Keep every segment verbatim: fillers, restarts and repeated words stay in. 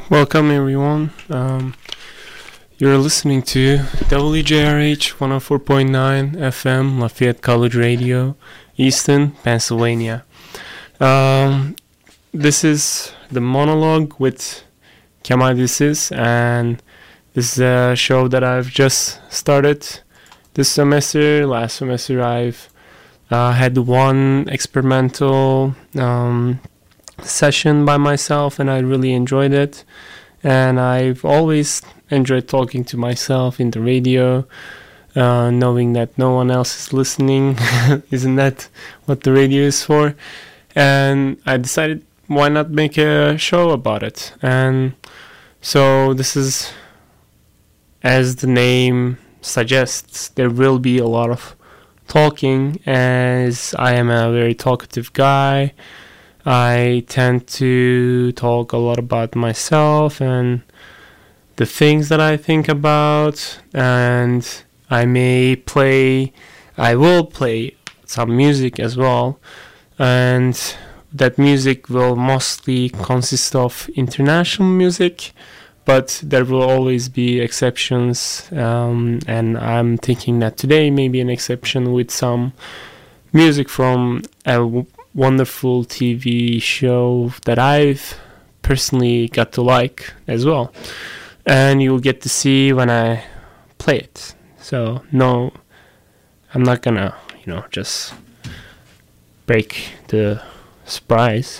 Welcome everyone. Um, you're listening to W J R H one oh four point nine F M Lafayette College Radio, Easton, Pennsylvania. Um, this is the monologue with Kemal Dilsiz, and this is a show that I've just started this semester. Last semester I've uh, had one experimental um, session by myself, and I really enjoyed it. And I've always enjoyed talking to myself in the radio, uh, knowing that no one else is listening. Isn't that what the radio is for? And I decided, why not make a show about it? And so this is, as the name suggests, there will be a lot of talking, as I am a very talkative guy. I tend to talk a lot about myself and the things that I think about, and I may play, I will play some music as well, and that music will mostly consist of international music, but there will always be exceptions, um, and I'm thinking that today may be an exception with some music from a w- wonderful T V show that I've personally got to like as well, and you'll get to see when I play it. So no, I'm not gonna, you know, just break the surprise.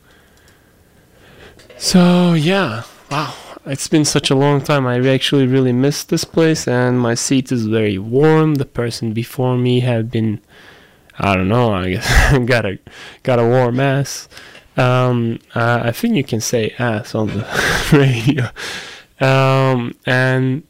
So yeah, wow, it's been such a long time. I actually really missed this place, and my seat is very warm. The person before me had been, I don't know, I guess got a got a warm ass. Um, uh, I think you can say ass on the radio. Um, and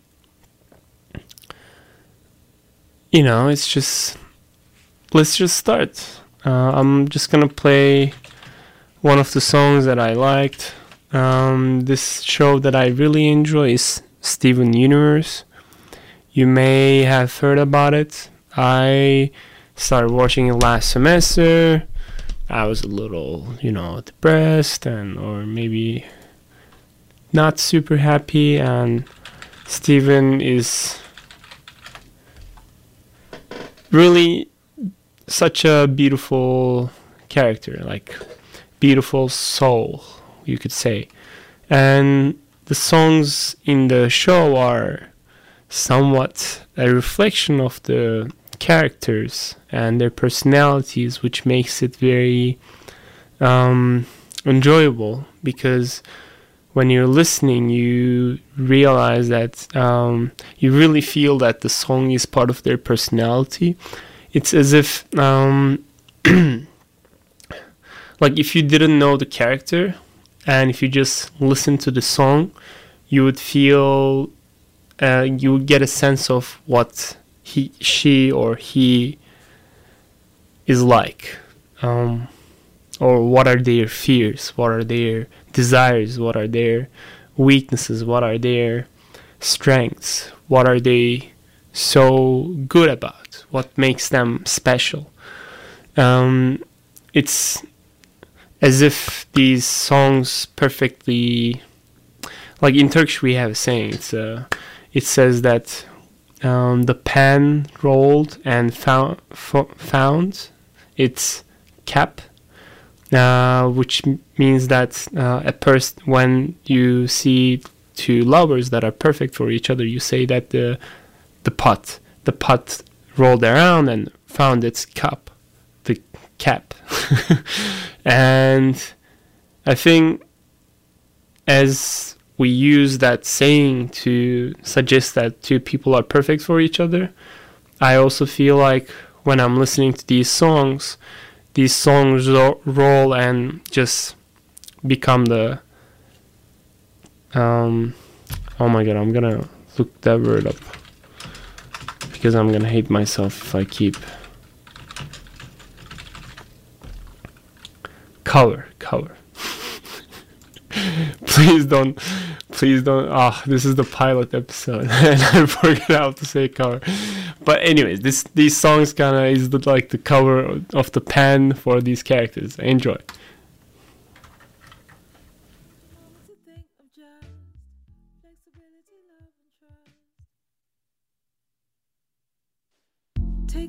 you know, it's just, let's just start. Uh, I'm just gonna play one of the songs that I liked. Um, this show that I really enjoy is Steven Universe. You may have heard about it. I started watching it last semester. I was a little, you know, depressed and or maybe not super happy, and Steven is really such a beautiful character, like beautiful soul, you could say. And the songs in the show are somewhat a reflection of the characters and their personalities, which makes it very um, enjoyable, because when you're listening you realize that um, you really feel that the song is part of their personality. It's as if um, like if you didn't know the character and if you just listen to the song, you would feel uh, you would get a sense of what he, she, or he is like, um, or what are their fears, what are their desires, what are their weaknesses, what are their strengths, what are they so good about, what makes them special. Um, it's as if these songs perfectly, like in Turkish we have a saying, it's uh, it says that Um, the pen rolled and found, f- found its cap, uh, which m- means that uh, a person, when you see two lovers that are perfect for each other, you say that the the pot, the pot rolled around and found its cup, the cap. And I think as we use that saying to suggest that two people are perfect for each other, I also feel like when I'm listening to these songs, these songs ro- roll and just become the um oh my god, I'm gonna look that word up because I'm gonna hate myself if I keep cover cover please don't please don't ah this is the pilot episode and I forgot how to say cover. But anyways, this these songs kind of is the, like the cover of the pen for these characters. Enjoy.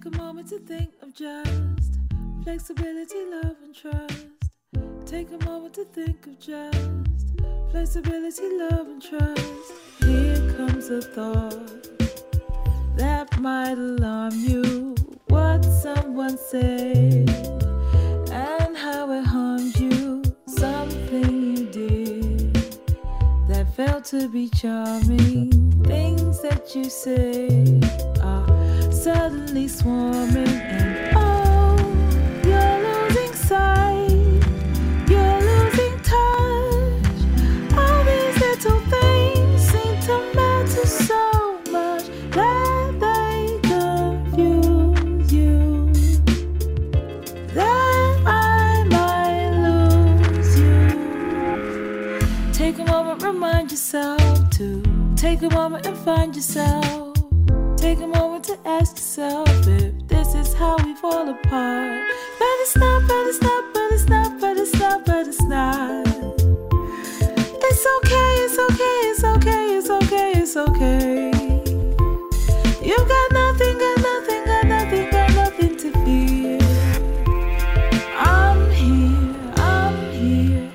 Take a moment to think of just flexibility, love, and trust. Take a moment to think of just flexibility, love, and trust. Here comes a thought that might alarm you. What someone said and how it harmed you. Something you did that felt to be charming. Things that you say are suddenly swarming, and oh, you're losing sight, you're losing touch. All these little things seem to matter so much that they confuse you, that I might lose you. Take a moment, remind yourself to take a moment and find yourself. Take a moment to ask yourself if this is how we fall apart. But it's not, but it's not, but it's not, but it's not, but it's not. It's okay, it's okay, it's okay, it's okay, it's okay. You've got nothing, got nothing, got nothing, got nothing to fear. I'm here, I'm here,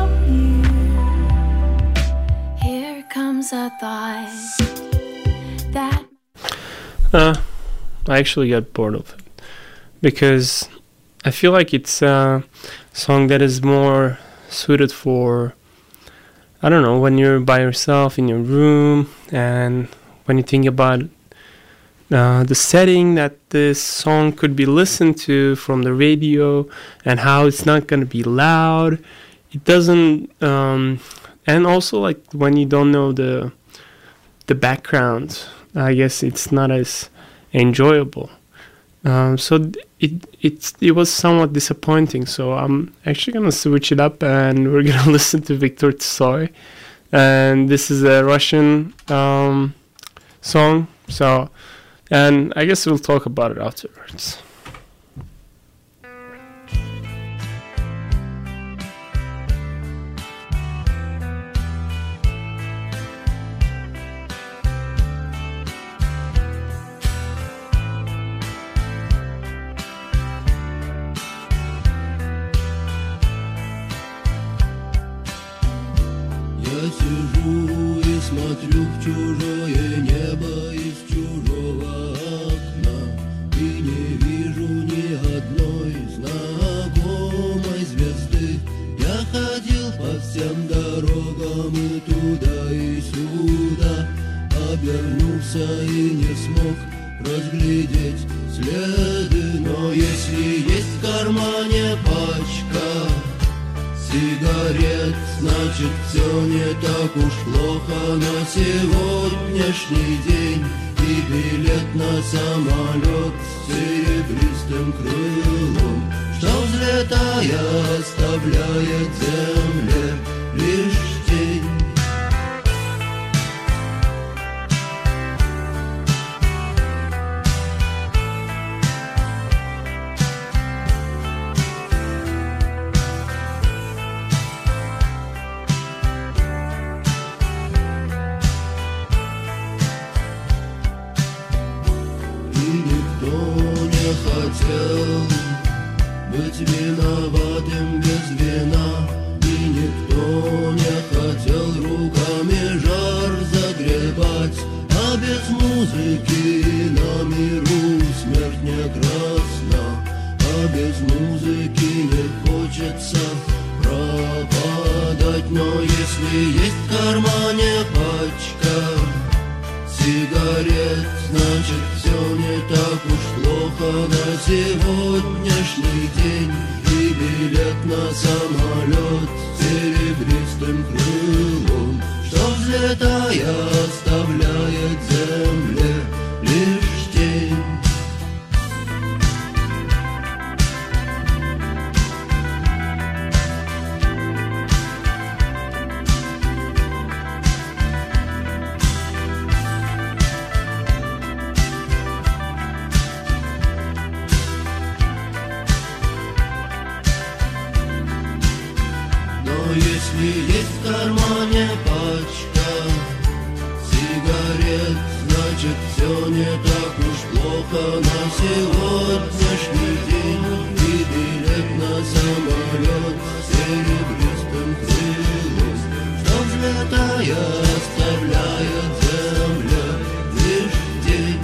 I'm here. Here comes a thought that Uh, I actually got bored of it because I feel like it's a song that is more suited for, I don't know, when you're by yourself in your room and when you think about uh, the setting that this song could be listened to from the radio and how it's not going to be loud. It doesn't, um, and also like when you don't know the the background, I guess it's not as enjoyable. Um, so it it it was somewhat disappointing. So I'm actually gonna switch it up, and we're gonna listen to Viktor Tsoi, and this is a Russian um, song. So, and I guess we'll talk about it afterwards. Сижу и смотрю в чужое небо из чужого окна, и не вижу ни одной знакомой звезды. Я ходил по всем дорогам и туда, и сюда, обернулся и не смог разглядеть следы. Но если есть в кармане пачка сигарет, значит, все не так уж плохо на сегодняшний день. И билет на самолет с серебристым крылом, что, взлетая, оставляет земле лишь тень. Хотел быть виноватым без вина, и никто не хотел руками жар загребать. А без музыки на миру смерть не красна, а без музыки не хочется пропадать. Но если есть в кармане пачка сигарет, значит, все не так уж плохо на сегодняшний день. И билет на самолет с серебристым крылом, что, взлетая, оставляет земле лишь тень. Если есть в кармане пачка сигарет, значит, все не так уж плохо ставка на сегодняшний день и билет на самолет серебристым крылом, что взлетая оставляет земля лишь день.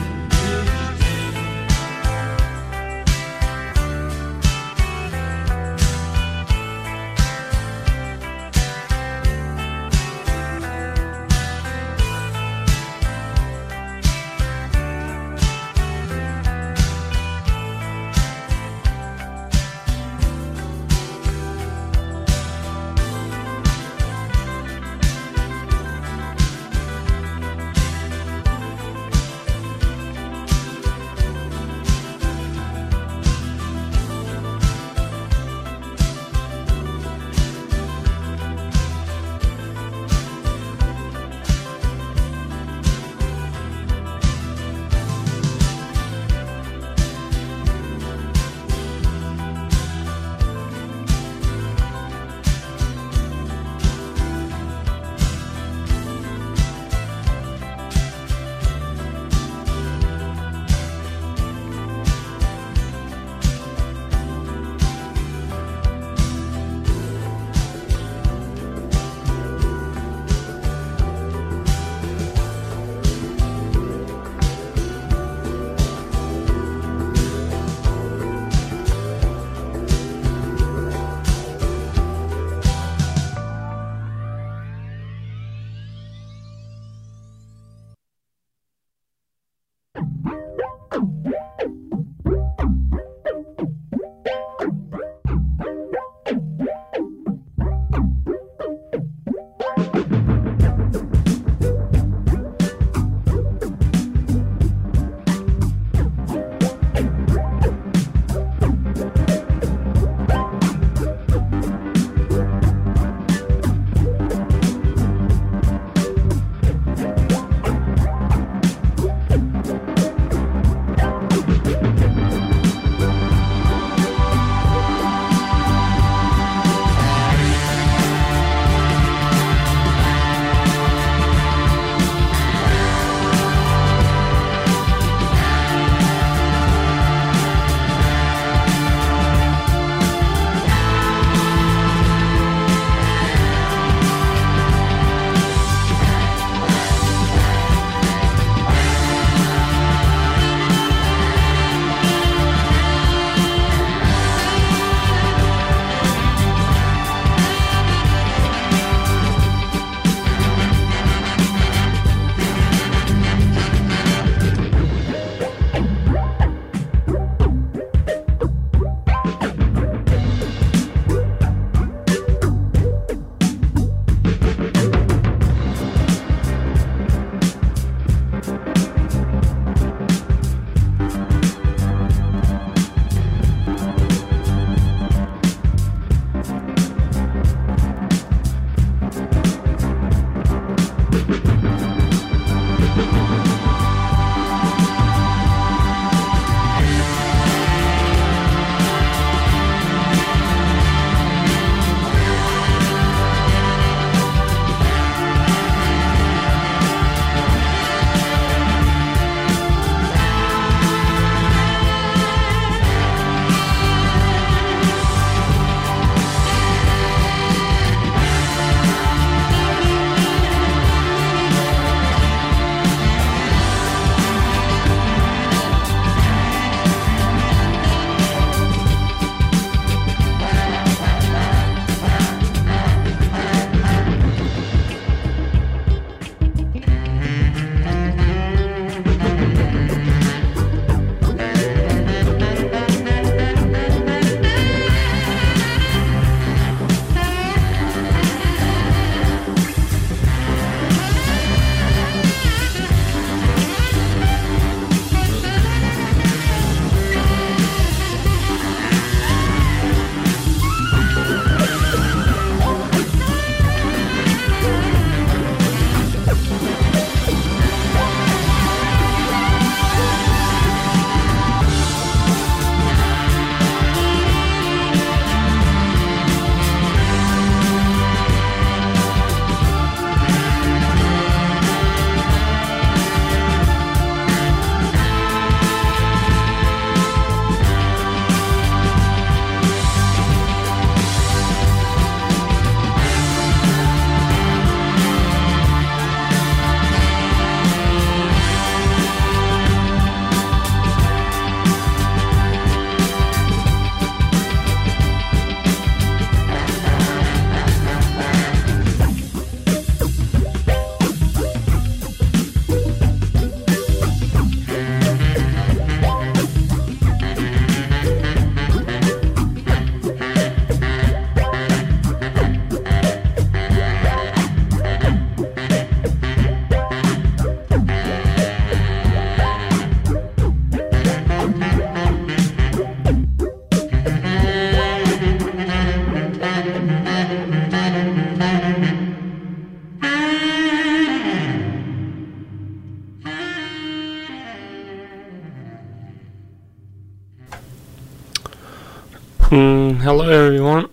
Mm, hello everyone.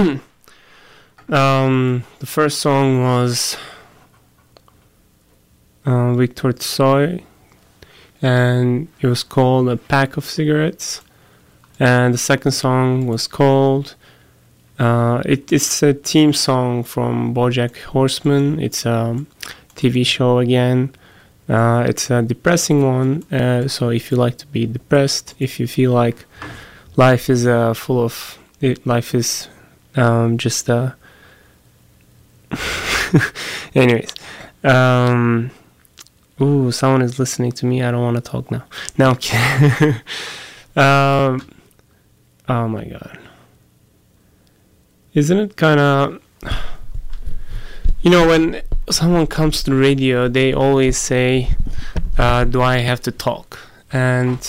um, the first song was uh, Victor Tsoi, and it was called A Pack of Cigarettes. And the second song was called uh, it, it's a theme song from BoJack Horseman. It's a T V show again. Uh, it's a depressing one, uh, so if you like to be depressed, if you feel like life is uh, full of it, life is um, just uh anyways, um ooh, someone is listening to me. I don't want to talk now. No, okay. um oh my god, isn't it kind of, you know, when someone comes to the radio, they always say, uh, do I have to talk? And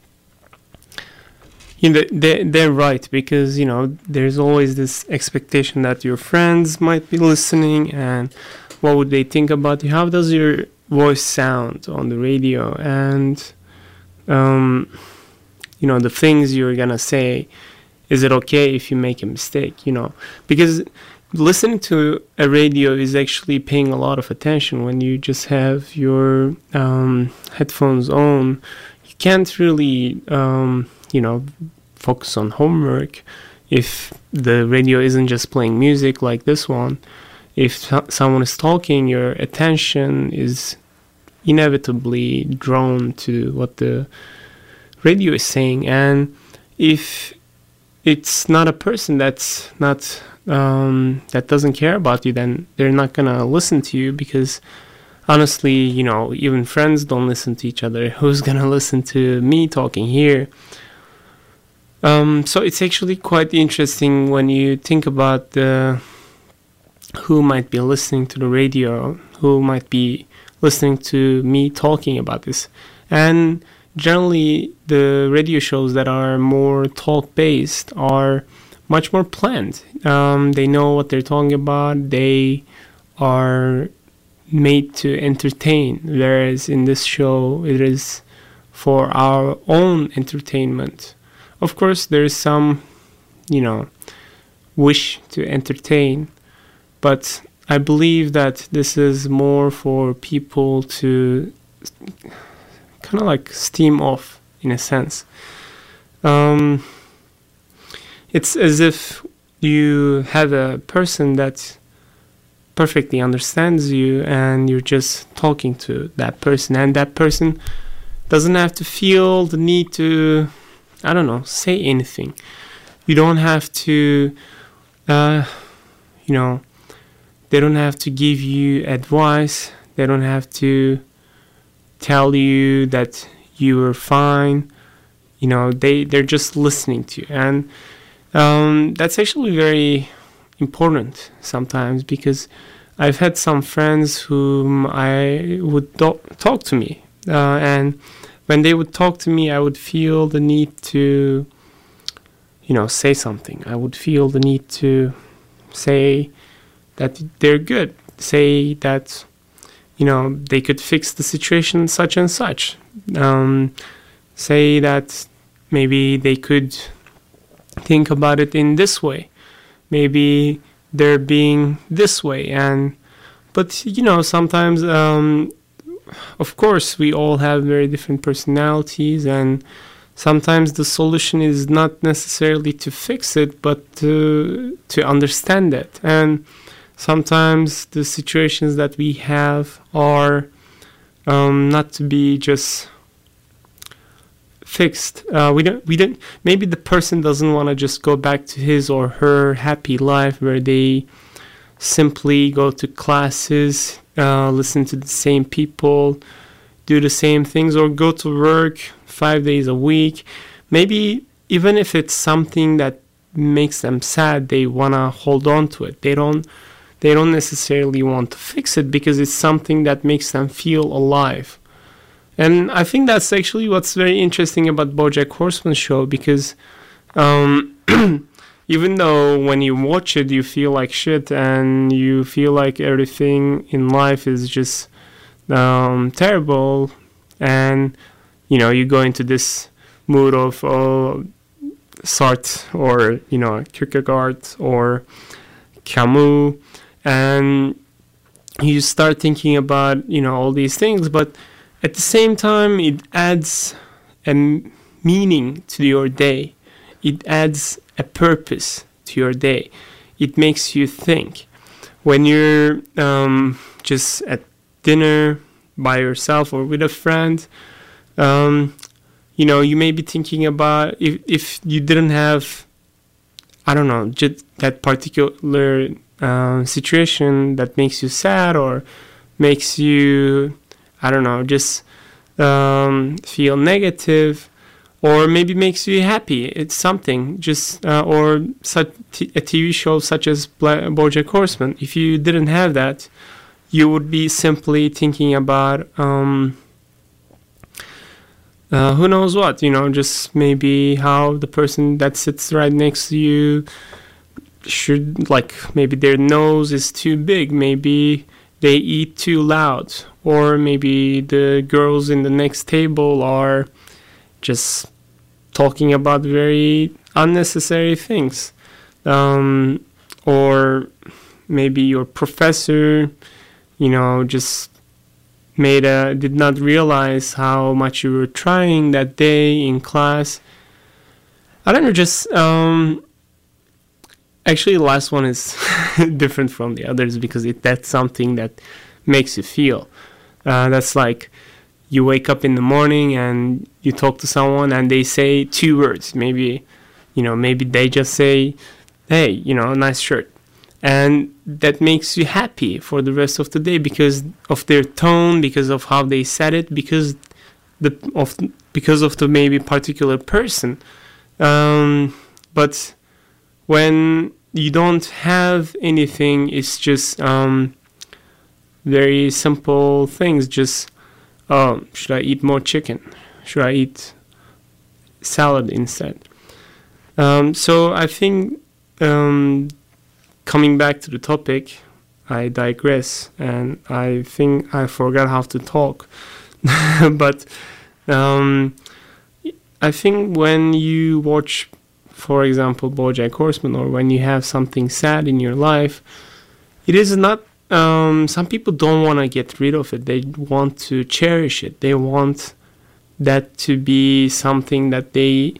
you know, they, they're right, because, you know, there's always this expectation that your friends might be listening, and what would they think about you? How does your voice sound on the radio? And, um, you know, the things you're going to say, is it okay if you make a mistake, you know? Because listening to a radio is actually paying a lot of attention. When you just have your um, headphones on, you can't really, um, you know, focus on homework if the radio isn't just playing music like this one. If so- someone is talking, your attention is inevitably drawn to what the radio is saying. And if it's not a person that's not um, that doesn't care about you, then they're not gonna listen to you, because honestly, you know, even friends don't listen to each other. Who's gonna listen to me talking here? Um, so it's actually quite interesting when you think about the, who might be listening to the radio, who might be listening to me talking about this. And generally, the radio shows that are more talk-based are much more planned. Um, they know what they're talking about. They are made to entertain, whereas in this show, it is for our own entertainment. Of course, there is some, you know, wish to entertain, but I believe that this is more for people to kind of like steam off, in a sense. Um, it's as if you have a person that perfectly understands you, and you're just talking to that person, and that person doesn't have to feel the need to, I don't know, say anything. You don't have to, uh, you know, they don't have to give you advice. They don't have to tell you that you are fine. You know, they, they're just listening to you. And um, that's actually very important sometimes, because I've had some friends whom I would do- talk to me. Uh, and when they would talk to me, I would feel the need to, you know, say something. I would feel the need to say that they're good. Say that, you know, they could fix the situation such and such. Um, say that maybe they could think about it in this way. Maybe they're being this way. And, but, you know, sometimes, um, of course, we all have very different personalities, and sometimes the solution is not necessarily to fix it, but to, to understand it. And sometimes the situations that we have are um, not to be just fixed. Uh, we don't. We don't. Maybe the person doesn't want to just go back to his or her happy life where they simply go to classes, uh, listen to the same people, do the same things, or go to work five days a week. Maybe even if it's something that makes them sad, they wanna hold on to it. They don't. They don't necessarily want to fix it because it's something that makes them feel alive. And I think that's actually what's very interesting about BoJack Horseman's show, because um, even though when you watch it, you feel like shit and you feel like everything in life is just um, terrible, and you know, you go into this mood of, oh, Sartre or, you know, Kierkegaard or Camus, and you start thinking about, you know, all these things, but at the same time, it adds a meaning to your day. It adds a purpose to your day. It makes you think. When you're um, just at dinner by yourself or with a friend, um, you know, you may be thinking about if, if you didn't have, I don't know, just that particular uh, situation that makes you sad or makes you, I don't know, just um, feel negative, or maybe makes you happy. It's something, just uh, or such t- a T V show such as Bla- BoJack Horseman. If you didn't have that, you would be simply thinking about um, uh, who knows what, you know, just maybe how the person that sits right next to you should, like, maybe their nose is too big, maybe they eat too loud, or maybe the girls in the next table are just talking about very unnecessary things. Um, or maybe your professor, you know, just made a, did not realize how much you were trying that day in class. I don't know, just, um, actually the last one is different from the others because it, that's something that makes you feel. Uh, that's like, you wake up in the morning and you talk to someone and they say two words. Maybe, you know, maybe they just say, hey, you know, nice shirt. And that makes you happy for the rest of the day because of their tone, because of how they said it, because the of because of the maybe particular person. Um, but when you don't have anything, it's just um, very simple things. Just, oh, should I eat more chicken? Should I eat salad instead? Um, so I think, um, coming back to the topic, I digress, and I think I forgot how to talk. But um, I think when you watch, for example, BoJack Horseman, or when you have something sad in your life, it is not, um, some people don't want to get rid of it. They want to cherish it. They want that to be something that they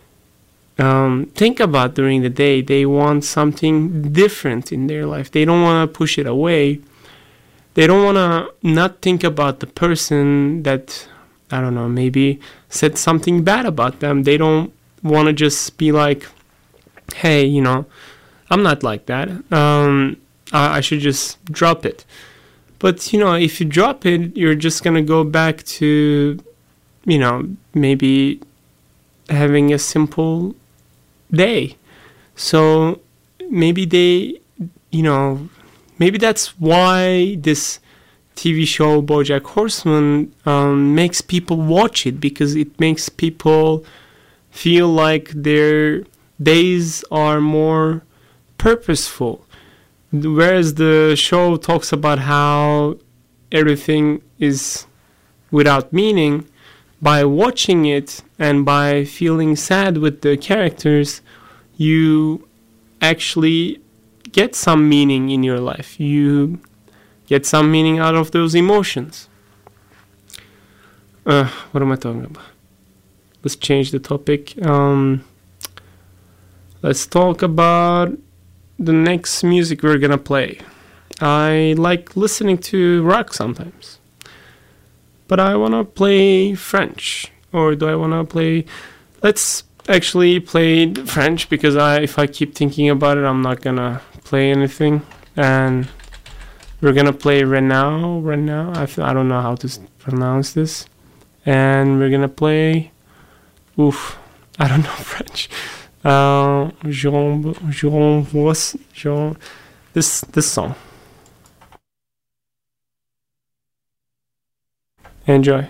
um, think about during the day. They want something different in their life. They don't want to push it away. They don't want to not think about the person that, I don't know, maybe said something bad about them. They don't want to just be like, hey, you know, I'm not like that. Um, I, I should just drop it. But, you know, if you drop it, you're just going to go back to, you know, maybe having a simple day. So maybe they, you know, maybe that's why this T V show BoJack Horseman um, makes people watch it, because it makes people feel like their days are more purposeful. Whereas the show talks about how everything is without meaning, by watching it and by feeling sad with the characters, you actually get some meaning in your life. You get some meaning out of those emotions. Uh, what am I talking about? Let's change the topic. Um, let's talk about the next music we're gonna play. I like listening to rock sometimes, but I wanna play French. Or do I wanna play... Let's actually play French, because I, if I keep thinking about it, I'm not gonna play anything. And we're gonna play Renaud. Renaud. I, f- I don't know how to s- pronounce this. And we're gonna play... Oof. I don't know French. Uh, Jean... Jean... What's... Jean... This, this song. Enjoy.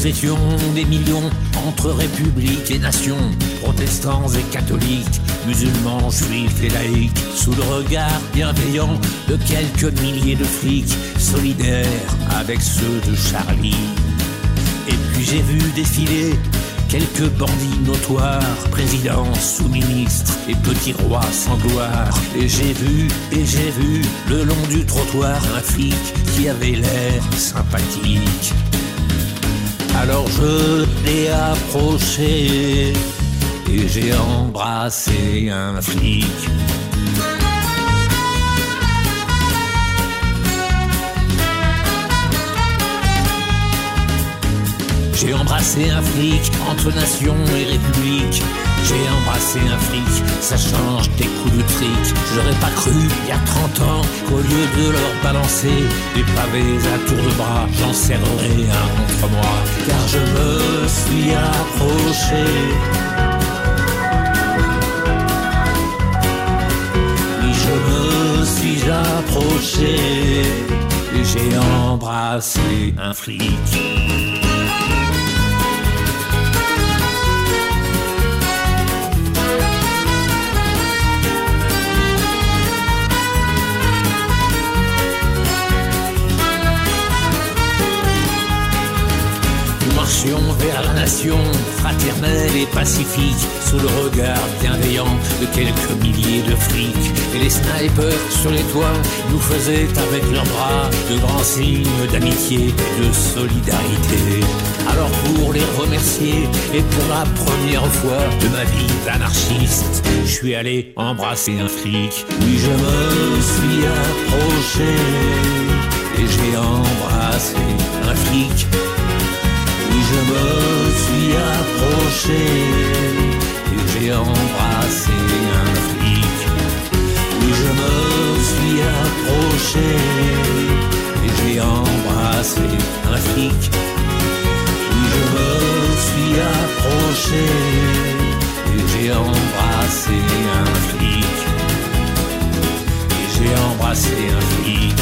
nous étions des millions entre républiques et nations, protestants et catholiques, musulmans, juifs et laïcs, sous le regard bienveillant de quelques milliers de flics, solidaires avec ceux de Charlie. Et puis j'ai vu défiler quelques bandits notoires, présidents, sous-ministres et petits rois sans gloire. Et j'ai vu, et j'ai vu, le long du trottoir, un flic qui avait l'air sympathique. Alors je l'ai approché et j'ai embrassé un flic. J'ai embrassé un flic entre nation et république. J'ai embrassé un flic, ça change des coups de trick. J'aurais pas cru, il y a trente ans, qu'au lieu de leur balancer des pavés à tour de bras, j'en serrerais un contre moi. Car je me suis approché. Oui, je me suis approché et j'ai embrassé un flic. Vers la nation, fraternelle et pacifique, sous le regard bienveillant de quelques milliers de flics. Et les snipers sur les toits nous faisaient avec leurs bras de grands signes d'amitié et de solidarité. Alors pour les remercier et pour la première fois de ma vie d'anarchiste, je suis allé embrasser un flic. Oui, je me suis approché et j'ai embrassé un flic. Oui, je me suis approché et j'ai embrassé un flic. Oui, je me suis approché et j'ai embrassé un flic. Oui, je me suis approché et j'ai embrassé un flic. Et j'ai embrassé un flic.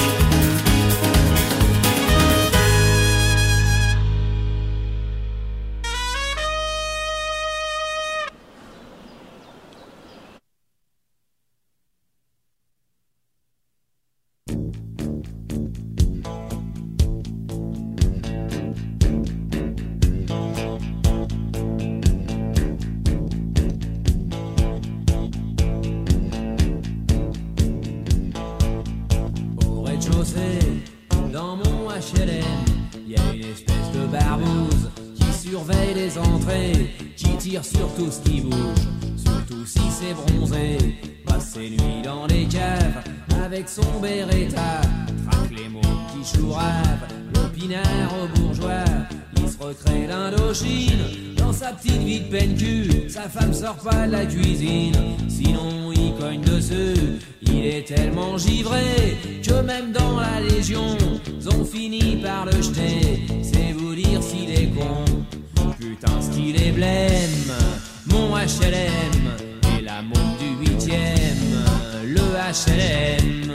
Dans mon H L M, y a une espèce de barbouze qui surveille les entrées, qui tire sur tout ce qui bouge, surtout si c'est bronzé. Passe ses nuits dans les caves avec son Beretta, traque les mots qui chouravent, l'opinard aux bourgeois. Il se recrée d'Indochine dans sa petite vie de peine-cul. Sa femme sort pas de la cuisine, sinon il cogne dessus. Il est tellement givré que même dans la Légion, ils ont fini par le jeter. C'est vous dire s'il est con, putain ce qu'il est blême. Mon H L M est la môme du huitième, le H L M.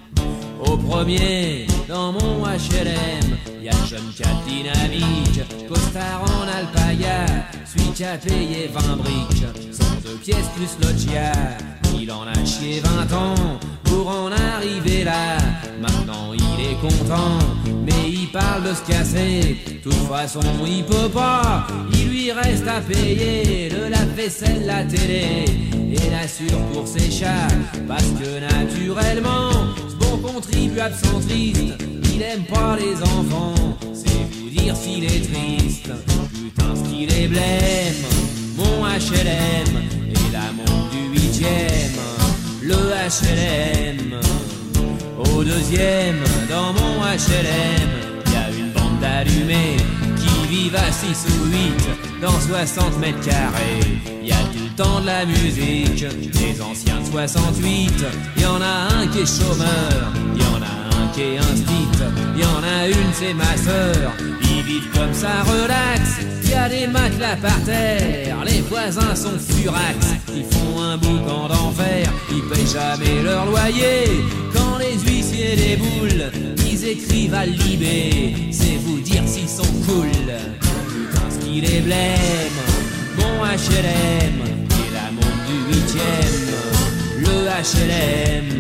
Au premier, dans mon H L M, y'a le jeune cat dynamique, costard en alpaga, celui qui a payé vingt briques, cent deux pièces plus loggia. Il en a chié vingt ans pour en arriver là. Maintenant il est content, mais il parle de se casser. De toute façon il peut pas, il lui reste à payer le lave-vaisselle, la télé et l'assure pour ses chats. Parce que naturellement, ce bon contribuable centriste, il aime pas les enfants. C'est vous dire s'il est triste, putain ce qu'il est blême. Mon H L M est la môme du huitième, le H L M. Au deuxième, dans mon H L M, y'a une bande d'allumés qui vivent à six ou huit dans soixante mètres carrés. Y'a tout le temps de la musique, des anciens de soixante-huit. Y'en a un qui est chômeur, y'en a un qui est instit, y'en a une c'est ma sœur. Ils vivent comme ça relax, y'a des matelas par terre, les voisins sont furax. Ils font un boucan d'enfer, ils payent jamais leur loyer. Quand les huissiers déboulent, ils écrivent à Libé, c'est vous dire s'ils sont cool. qu'il est blême. Mon H L M est la montre du huitième. Le H L M.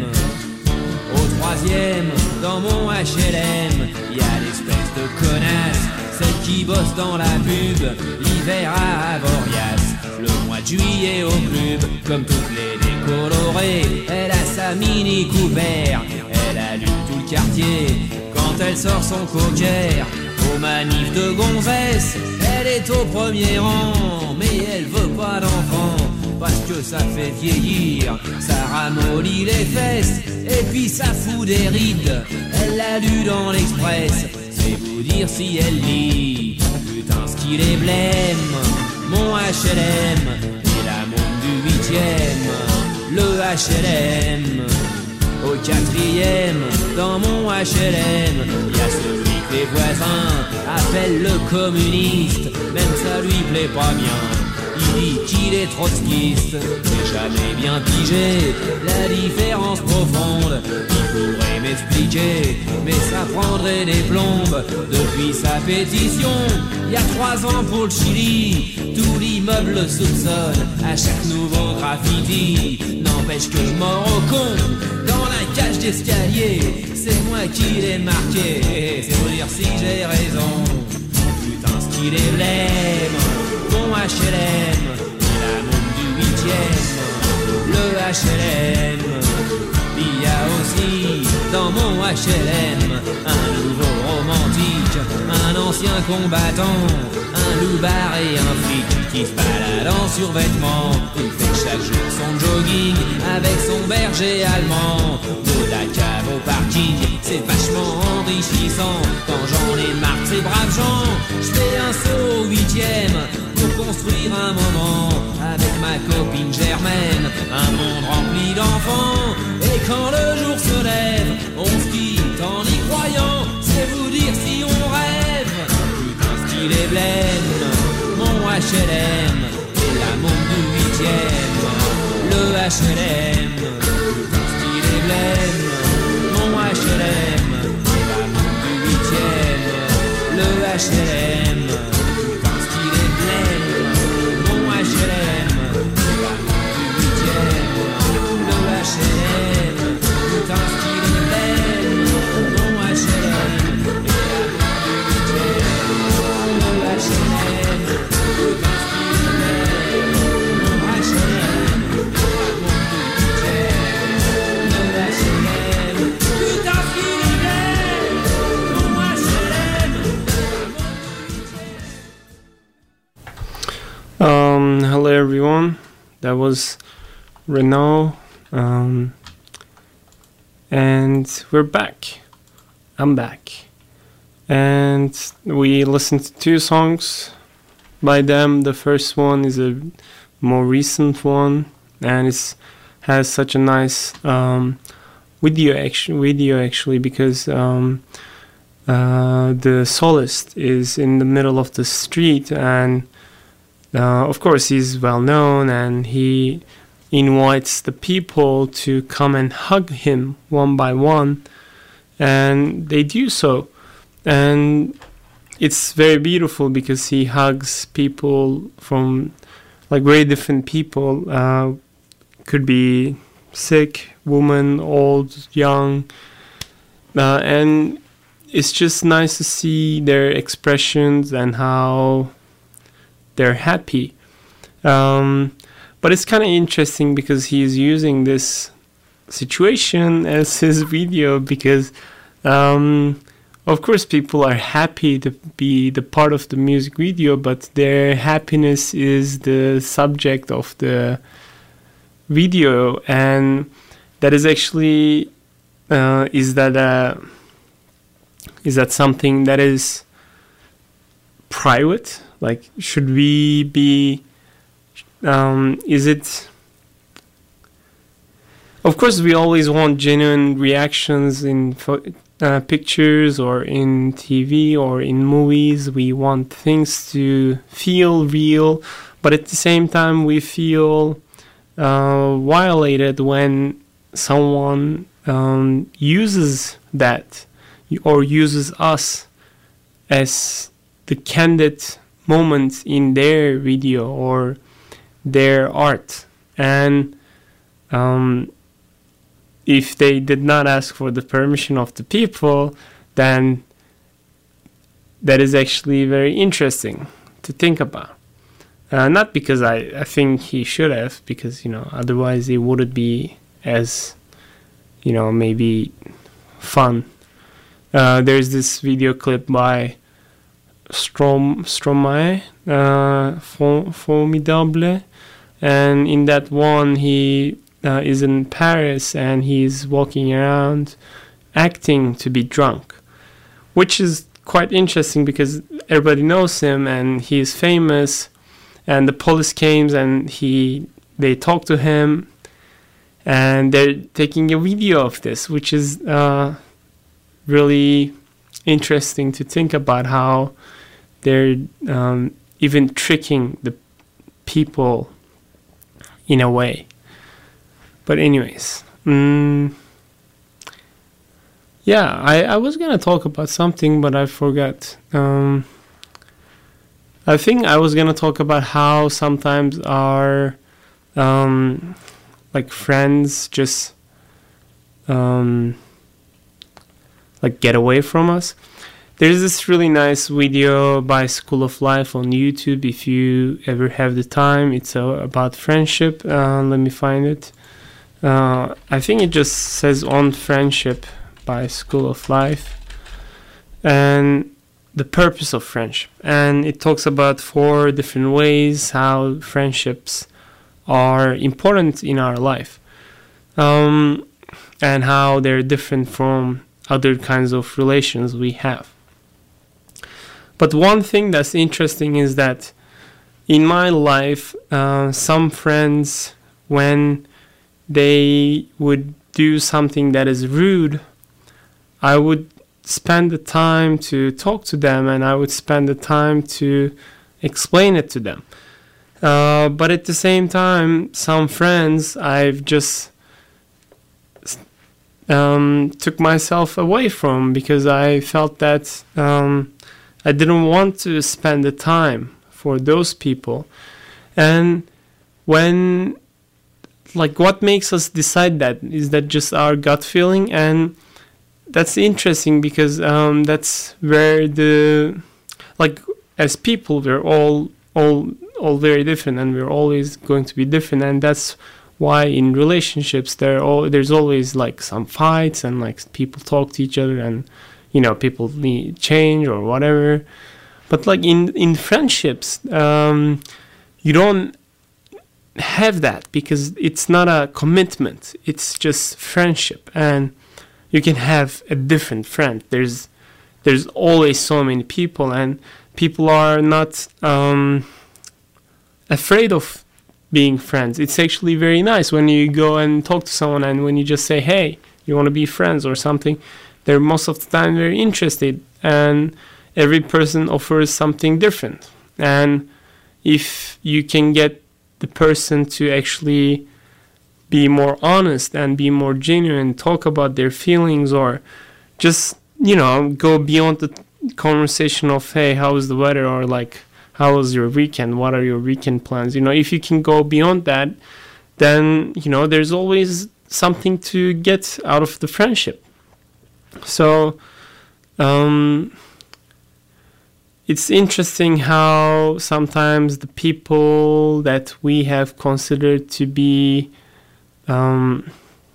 Au troisième, dans mon H L M, y a l'espèce de connasse, celle qui bosse dans la pub, l'hiver à Avoriaz, le mois de juillet au club, comme toutes les décolorées, elle a sa mini Cooper, elle allume tout le quartier, quand elle sort son cocker, aux manifs de gonzesse, elle est au premier rang, mais elle veut pas d'enfant. Parce que ça fait vieillir, ça ramollit les fesses, et puis ça fout des rides. Elle l'a lu dans l'Express, c'est vous dire si elle lit. Putain, ce qu'il est blême, mon H L M est la montre du huitième. Le H L M, au quatrième, dans mon H L M, y a celui que les voisins appellent le communiste, même ça lui plaît pas bien. Il dit qu'il est trotskiste, j'ai jamais bien pigé la différence profonde. Il pourrait m'expliquer, mais ça prendrait des plombes. Depuis sa pétition, il y a trois ans pour le Chili, tout l'immeuble le soupçonne à chaque nouveau graffiti. N'empêche que je mords au con dans la cage d'escalier, c'est moi qui l'ai marqué, c'est pour dire si j'ai raison. Putain, ce qu'il est blême, mon H L M, la montre du huitième, le H L M. Il y a aussi dans mon H L M un nouveau romantique, un ancien combattant, un loupard et un flic qui se balade en survêtement. Il fait chaque jour son jogging avec son berger allemand. De la cave au parking, c'est vachement enrichissant. Quand j'en ai marre de ces braves gens, je fais un saut au huitième pour construire un moment avec ma copine Germaine, un monde rempli d'enfants. Et quand le jour se lève, on se quitte en y croyant, c'est vous dire si on rêve. Putain, ce qu'il est blême, mon H L M et la montre du huitième, le H L M. Putain, ce qu'il est blême, mon H L M et la montre du huitième, le H L M. Putain, ce qu'il est blême, mon H L M et la montre du huitième, le H L M. Putain, ce qu'il est blême, mon H L M et la montre du huitième, le H L M. Putain, ce qu'il est blême, mon H L M et la montre du huitième, le H L M. Putain, ce qu'il est blême, mon H L M et la montre du huitième. Um, hello everyone, that was Renault, um, and we're back. I'm back. And we listened to two songs by them. The first one is a more recent one, and it has such a nice um, video, actually, video actually, because um, uh, the soloist is in the middle of the street, and Uh, of course, he's well known, and he invites the people to come and hug him one by one, and they do so. And it's very beautiful because he hugs people from like very different people. Uh, could be sick, woman, old, young, uh, and it's just nice to see their expressions and how they're happy. Um, but it's kind of interesting because he's using this situation as his video because, um, of course, people are happy to be the part of the music video, but their happiness is the subject of the video. And that is actually, uh, is that a, is that something that is private? Like, should we be, um, is it, of course we always want genuine reactions in fo- uh, pictures or in T V or in movies. We want things to feel real, but at the same time we feel uh, violated when someone um, uses that or uses us as the candid moments in their video or their art. And um, if they did not ask for the permission of the people, then that is actually very interesting to think about. Uh, not because I, I think he should have, because, you know, otherwise it wouldn't be as, you know, maybe fun. Uh, there's this video clip by Strom, Stromae, uh, Formidable, and in that one he uh, is in Paris and he's walking around acting to be drunk, which is quite interesting because everybody knows him and he is famous, and the police came and he they talked to him and they're taking a video of this, which is uh, really interesting to think about how they're um, even tricking the people in a way. But anyways, mm, yeah, I, I was gonna talk about something, but I forgot. Um, I think I was gonna talk about how sometimes our um, like friends just um, like get away from us. There's this really nice video by School of Life on YouTube if you ever have the time. It's uh, about friendship. Uh, let me find it. Uh, I think it just says On Friendship by School of Life. And the purpose of friendship. And it talks about four different ways how friendships are important in our life. Um, and how they're different from other kinds of relations we have. But one thing that's interesting is that in my life, uh, some friends, when they would do something that is rude, I would spend the time to talk to them and I would spend the time to explain it to them. Uh, but at the same time, some friends I've just um, took myself away from because I felt that um, I didn't want to spend the time for those people. And when, like, what makes us decide that? Is that just our gut feeling? And that's interesting because um, that's where the, like, as people, we're all, all, all very different and we're always going to be different. And that's why in relationships, there all, there's always, like, some fights and, like, people talk to each other and, you know, people need change or whatever. But like in, in friendships, um, you don't have that because it's not a commitment. It's just friendship. And you can have a different friend. There's there's always so many people, and people are not um, afraid of being friends. It's actually very nice when you go and talk to someone and when you just say, hey, you want to be friends or something. They're most of the time very interested, and every person offers something different. And if you can get the person to actually be more honest and be more genuine, talk about their feelings, or just, you know, go beyond the conversation of, hey, how is the weather, or like, how was your weekend, what are your weekend plans? You know, if you can go beyond that, then, you know, there's always something to get out of the friendship. So um, it's interesting how sometimes the people that we have considered to be, um,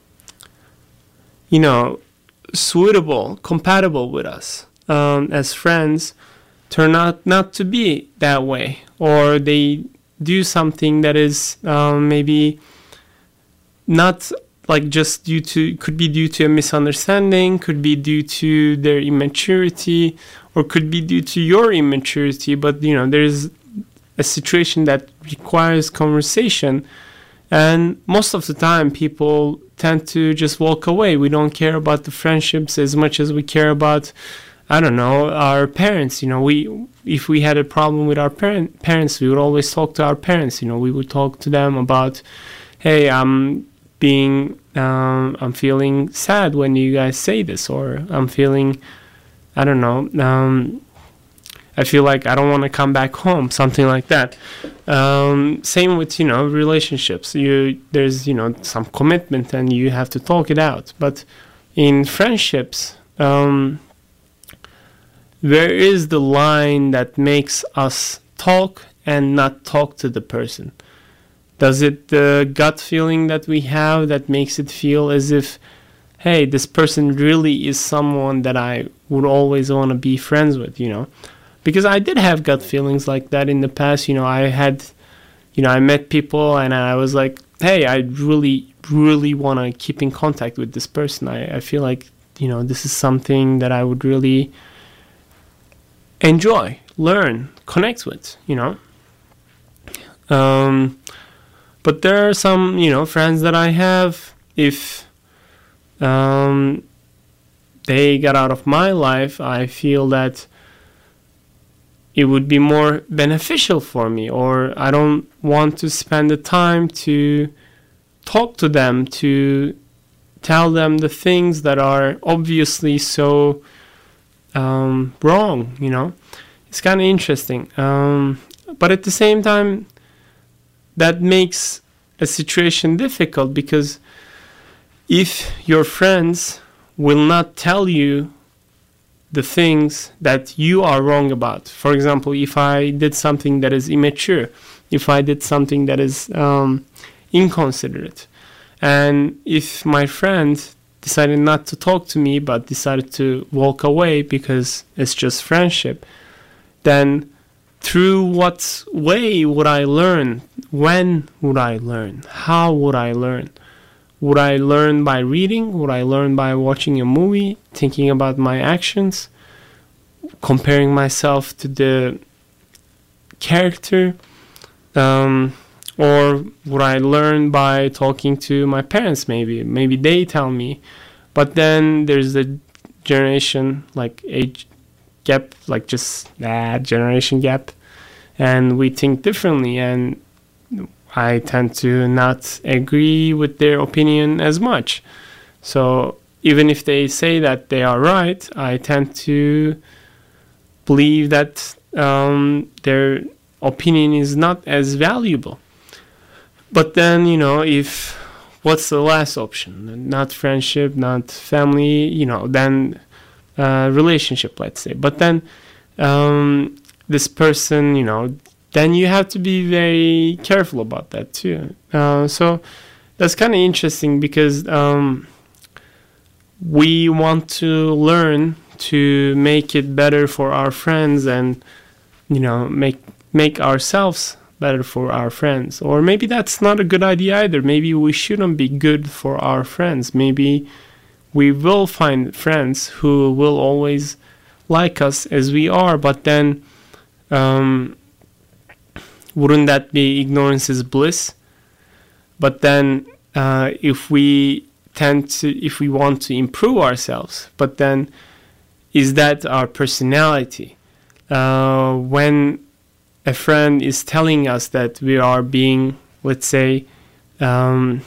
you know, suitable, compatible with us um, as friends, turn out not to be that way, or they do something that is um, maybe not like just due to, could be due to a misunderstanding, could be due to their immaturity, or could be due to your immaturity. But, you know, there's a situation that requires conversation. And most of the time, people tend to just walk away. We don't care about the friendships as much as we care about, I don't know, our parents. You know, we if we had a problem with our parent, parents, we would always talk to our parents. You know, we would talk to them about, hey, I'm being, um, I'm feeling sad when you guys say this, or I'm feeling, I don't know, um, I feel like I don't want to come back home, something like that. Um, same with, you know, relationships. You there's, you know, some commitment and you have to talk it out. But in friendships, um, where is the line that makes us talk and not talk to the person? Does it the gut feeling that we have that makes it feel as if, hey, this person really is someone that I would always want to be friends with, you know? Because I did have gut feelings like that in the past. You know, I had, you know, I met people and I was like, hey, I really, really want to keep in contact with this person. I, I feel like, you know, this is something that I would really enjoy, learn, connect with, you know. Um, but there are some, you know, friends that I have, if um, they got out of my life, I feel that it would be more beneficial for me, or I don't want to spend the time to talk to them, to tell them the things that are obviously so um, wrong, you know. It's kind of interesting. Um, but at the same time, that makes a situation difficult, because if your friends will not tell you the things that you are wrong about. For example, if I did something that is immature, if I did something that is um, inconsiderate, and if my friend decided not to talk to me but decided to walk away because it's just friendship, then through what way would I learn? When would I learn? How would I learn? Would I learn by reading? Would I learn by watching a movie, thinking about my actions, comparing myself to the character? Um, or would I learn by talking to my parents maybe? Maybe they tell me. But then there's the generation, like age gap, like just that generation gap. And we think differently, and I tend to not agree with their opinion as much. So even if they say that they are right, I tend to believe that um, their opinion is not as valuable. But then, you know, if what's the last option? Not friendship, not family, you know, then uh, relationship, let's say. But then um, this person, you know, then you have to be very careful about that too. Uh, so that's kind of interesting, because um, we want to learn to make it better for our friends, and, you know, make make ourselves better for our friends. Or maybe that's not a good idea either. Maybe we shouldn't be good for our friends. Maybe we will find friends who will always like us as we are, but then um, wouldn't that be ignorance is bliss? But then uh, if we tend to, if we want to improve ourselves, but then is that our personality? Uh, when a friend is telling us that we are being, let's say, um,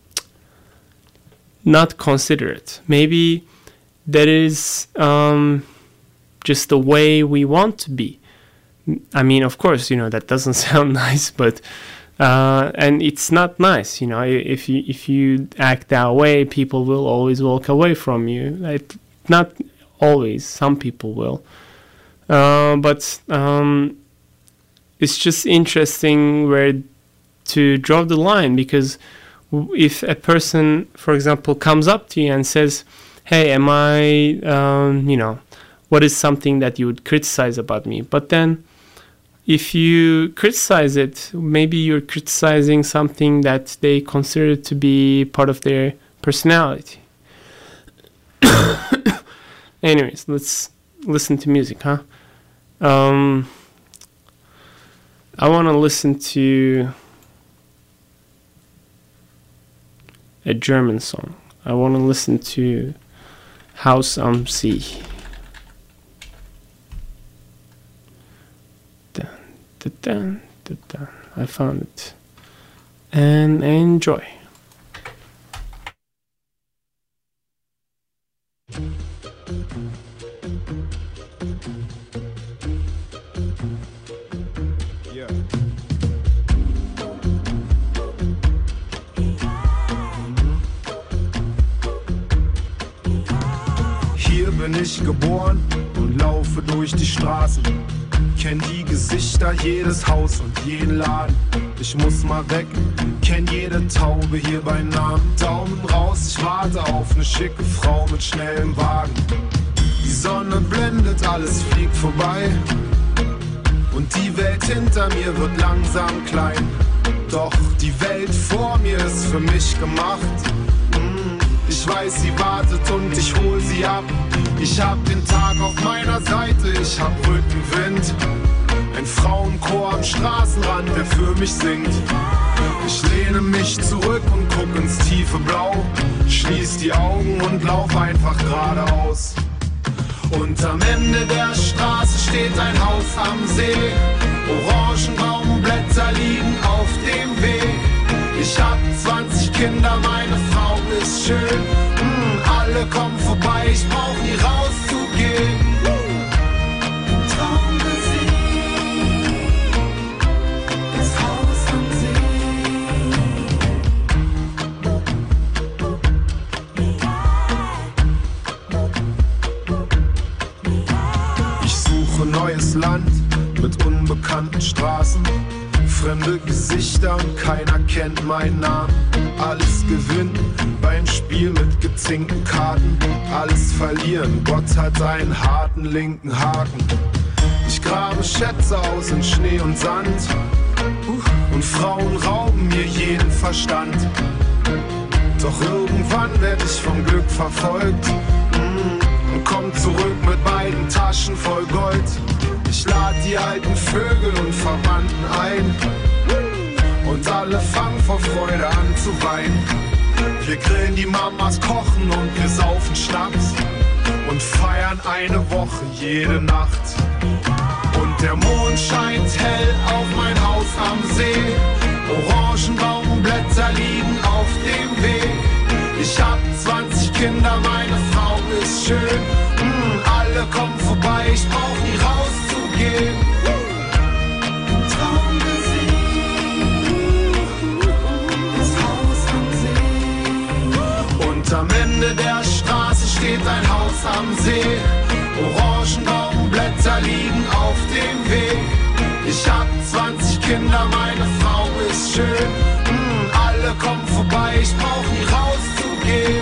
not considerate, maybe that is um, just the way we want to be. I mean, of course, you know, that doesn't sound nice, but uh, and it's not nice, you know. If you if you act that way, people will always walk away from you. Like, not always, some people will, uh, but um, it's just interesting where to draw the line, because if a person, for example, comes up to you and says, "Hey, am I, um, you know, what is something that you would criticize about me?" But then, if you criticize it, maybe you're criticizing something that they consider to be part of their personality. Anyways, let's listen to music, huh? Um, I want to listen to a German song. I want to listen to Haus am See. Dun, dun, dun, dun, dun. I found it. And enjoy. geboren und laufe durch die Straßen. Kenn die Gesichter, jedes Haus und jeden Laden. Ich muss mal weg, kenn jede Taube hier bei Namen. Daumen raus, ich warte auf ne schicke Frau mit schnellem Wagen. Die Sonne blendet, alles fliegt vorbei. Und die Welt hinter mir wird langsam klein. Doch die Welt vor mir ist für mich gemacht. Ich weiß, sie wartet und ich hol sie ab. Ich hab den Tag auf meiner Seite, ich hab Rückenwind. Ein Frauenchor am Straßenrand, der für mich singt. Ich lehne mich zurück und guck ins tiefe Blau. Schließ die Augen und lauf einfach geradeaus. Und am Ende der Straße steht ein Haus am See. Orangenbaumblätter liegen auf dem Weg. Ich hab zwanzig Kinder, meine Frau ist schön. Mm, alle kommen vorbei, ich brauch nie rauszugehen. Traum gesehen, das Haus am See. Ich suche neues Land mit unbekannten Straßen. Fremde Gesichter und keiner kennt meinen Namen. Alles gewinnen beim Spiel mit gezinkten Karten. Alles verlieren, Gott hat einen harten linken Haken. Ich grabe Schätze aus in Schnee und Sand. Und Frauen rauben mir jeden Verstand. Doch irgendwann werd ich vom Glück verfolgt. Und komm zurück mit beiden Taschen voll Gold. Ich lad die alten Vögel und Verwandten ein. Und alle fangen vor Freude an zu weinen. Wir grillen, die Mamas kochen und wir saufen Schnaps. Und feiern eine Woche jede Nacht. Und der Mond scheint hell auf mein Haus am See. Orangenbaumblätter liegen auf dem Weg. Ich hab zwanzig Kinder, meine Frau ist schön. Mm, alle kommen vorbei, ich brauch nie rauszugehen. Traum gesehen, das Haus am See. Und am Ende der Straße steht ein Haus am See. Orangenbaumblätter liegen auf dem Weg. Ich hab zwanzig Kinder, meine Frau ist schön. Mm, alle kommen vorbei, ich brauch nie rauszugehen.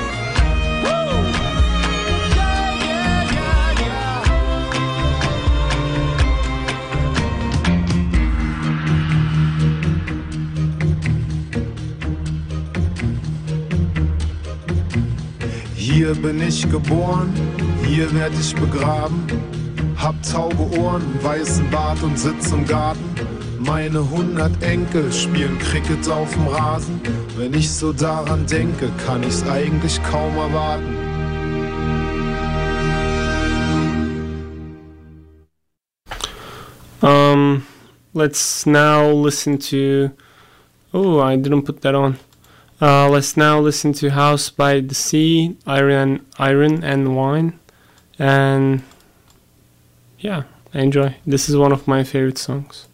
Hier bin ich geboren, hier werd ich begraben. Hab taube Ohren, weißen Bart und sitz im Garten. Meine hundert Enkel spielen Cricket auf dem Rasen. Wenn ich so daran denke, kann ich's eigentlich kaum erwarten. Um, let's now listen to... Oh, I didn't put that on. Uh, let's now listen to House by the Sea, Iron, Iron and Wine. And yeah, enjoy. This is one of my favorite songs.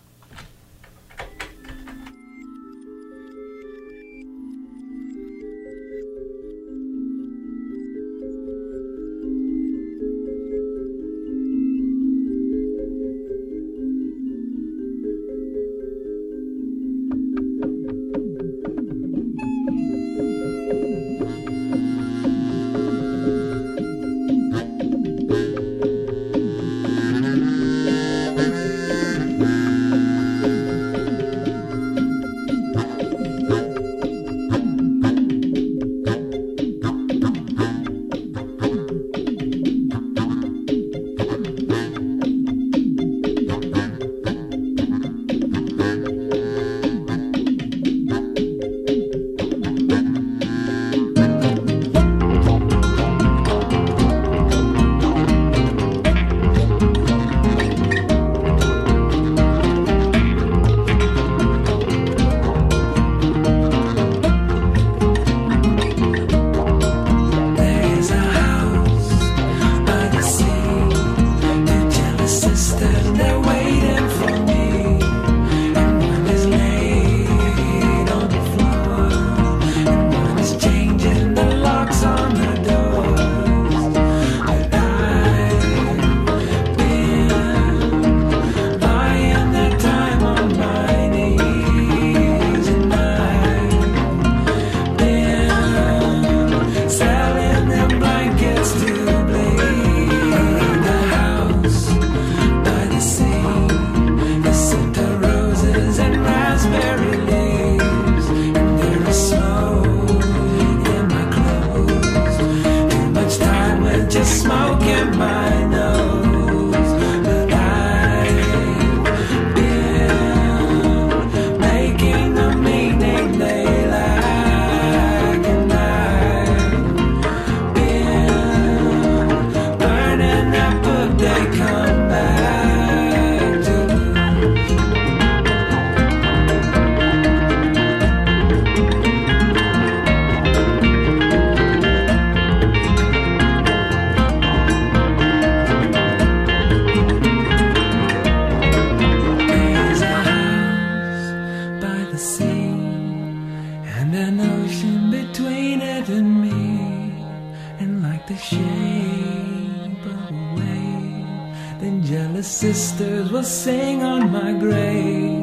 jealous sisters will sing on my grave.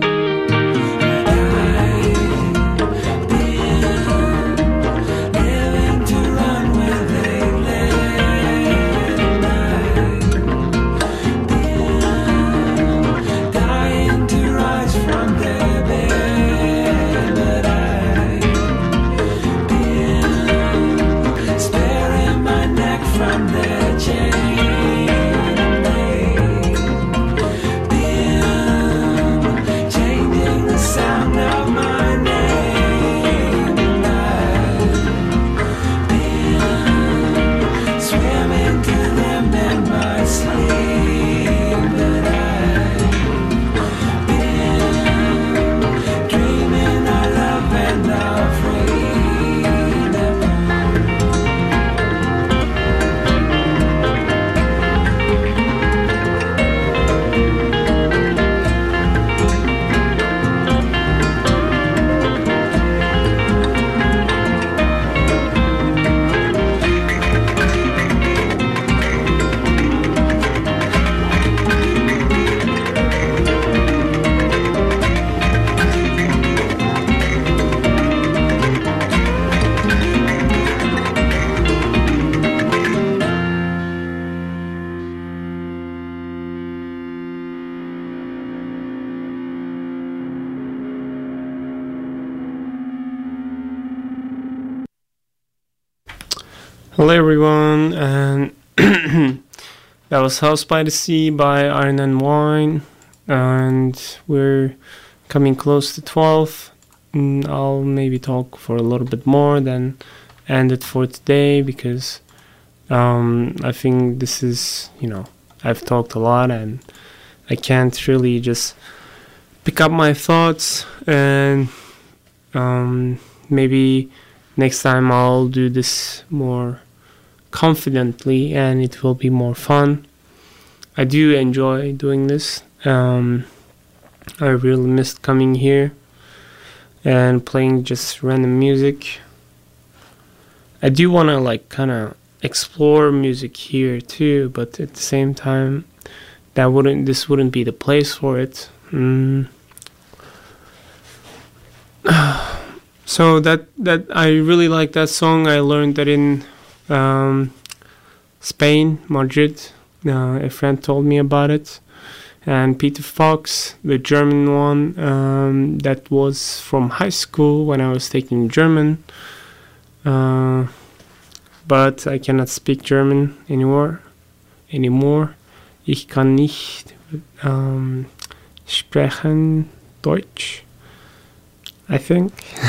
Hello everyone, and that was House by the Sea by Iron and Wine, and we're coming close to twelve. Mm, I'll maybe talk for a little bit more, then end it for today, because um, I think this is, you know, I've talked a lot and I can't really just pick up my thoughts, and um, maybe next time I'll do this more confidently and it will be more fun. I do enjoy doing this. Um, I really missed coming here and playing just random music. I do want to like kind of explore music here too, but at the same time, that wouldn't this wouldn't be the place for it. Mm. So that that I really like that song. I learned that in um, Spain, Madrid. Uh, a friend told me about it. And Peter Fox, the German one, um, that was from high school when I was taking German. Uh, but I cannot speak German anymore. Anymore. Ich kann nicht um, sprechen Deutsch, I think.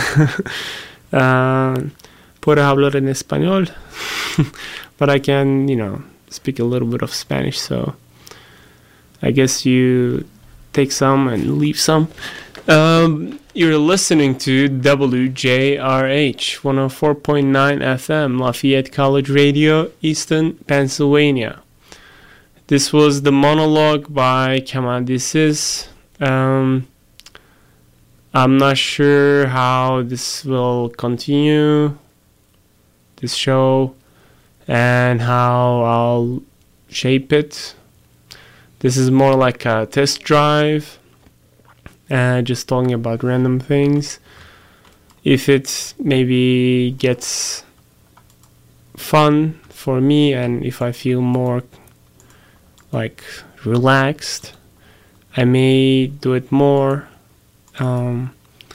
uh, puedo hablar en español, but I can, you know, speak a little bit of Spanish, so I guess you take some and leave some. Um, you're listening to W J R H one oh four point nine F M, Lafayette College Radio, Easton, Pennsylvania. This was the monologue by Kemal Disis. Um, I'm not sure how this will continue, this show, and how I'll shape it. This is more like a test drive, uh, just talking about random things. If it maybe gets fun for me, and if I feel more like relaxed, I may do it more. Um,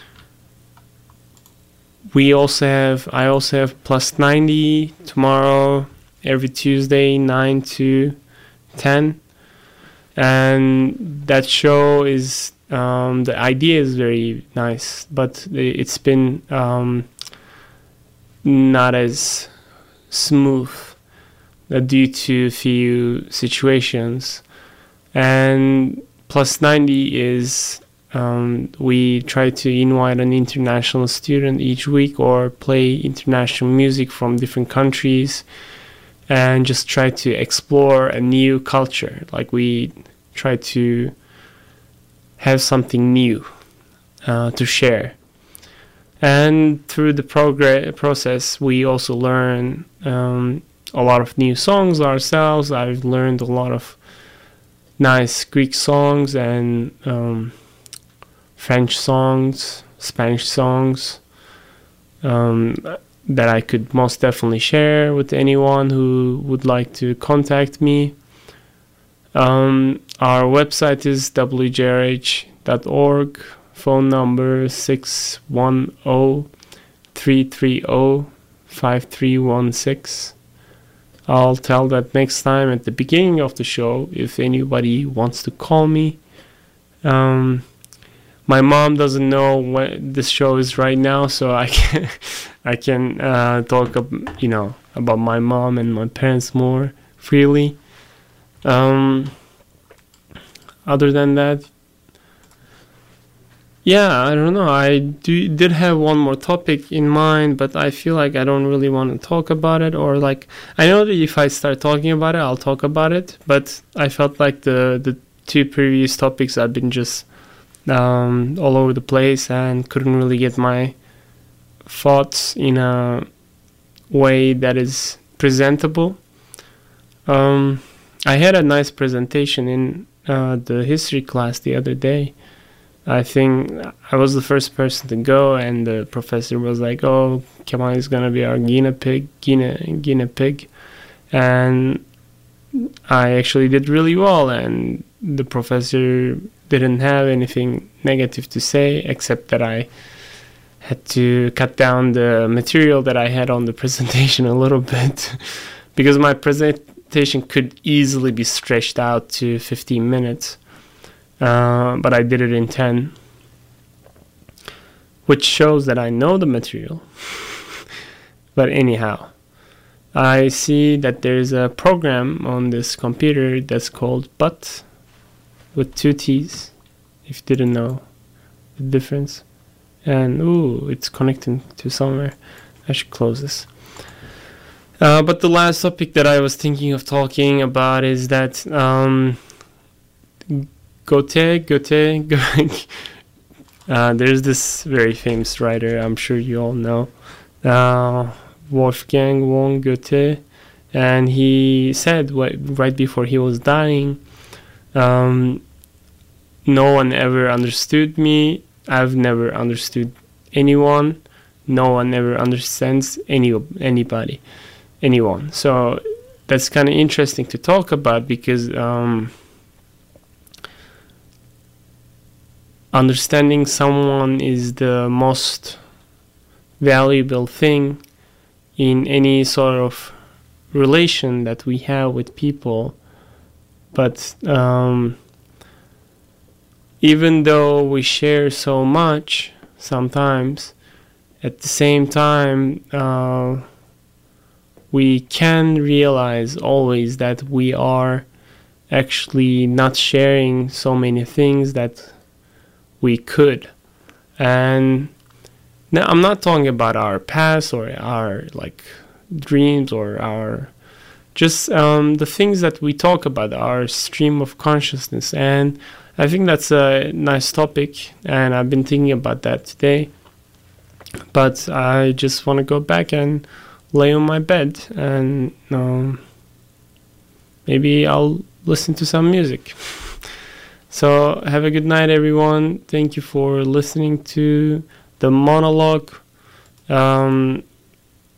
we also have, I also have Plus ninety tomorrow, every Tuesday, nine to ten. And that show is, um, the idea is very nice, but it's been um, not as smooth uh, due to a few situations. And Plus ninety is, um, we try to invite an international student each week or play international music from different countries and just try to explore a new culture. Like we try to have something new uh, to share. And through the progress process, we also learn um, a lot of new songs ourselves. I've learned a lot of nice Greek songs and um, French songs, Spanish songs um, that I could most definitely share with anyone who would like to contact me. Um, our website is w j r h dot org, phone number six one zero, three three zero, five three one six. I'll tell that next time at the beginning of the show if anybody wants to call me. Um, my mom doesn't know what this show is right now, so I can I can uh, talk you know about my mom and my parents more freely. Um, other than that, yeah, I don't know. I do, did have one more topic in mind, but I feel like I don't really want to talk about it. Or like, I know that if I start talking about it, I'll talk about it. But I felt like the, the two previous topics I've been just um, all over the place and couldn't really get my thoughts in a way that is presentable. Um, I had a nice presentation in uh, the history class the other day. I think I was the first person to go, and the professor was like, "Oh, Kemal is gonna be our guinea pig, guinea guinea pig," and I actually did really well. And the professor didn't have anything negative to say, except that I had to cut down the material that I had on the presentation a little bit because my presentation could easily be stretched out to fifteen minutes. Uh, but I did it in ten, which shows that I know the material. But anyhow, I see that there's a program on this computer that's called B U T with two T's, if you didn't know the difference. And ooh, it's connecting to somewhere. I should close this. Uh, but the last topic that I was thinking of talking about is that um, Goethe, Goethe, uh, there's this very famous writer, I'm sure you all know, uh, Wolfgang von Goethe, and he said what, right before he was dying, um, no one ever understood me, I've never understood anyone, no one ever understands any anybody, anyone. So that's kind of interesting to talk about because um, understanding someone is the most valuable thing in any sort of relation that we have with people. But um, even though we share so much, sometimes, at the same time, uh, we can realize always that we are actually not sharing so many things that we could. And now I'm not talking about our past or our like dreams or our just um, the things that we talk about, our stream of consciousness. And I think that's a nice topic, and I've been thinking about that today. But I just want to go back and lay on my bed and um, maybe I'll listen to some music. So have a good night, everyone. Thank you for listening to the monologue. Um,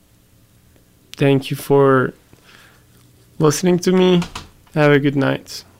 thank you for listening to me. Have a good night.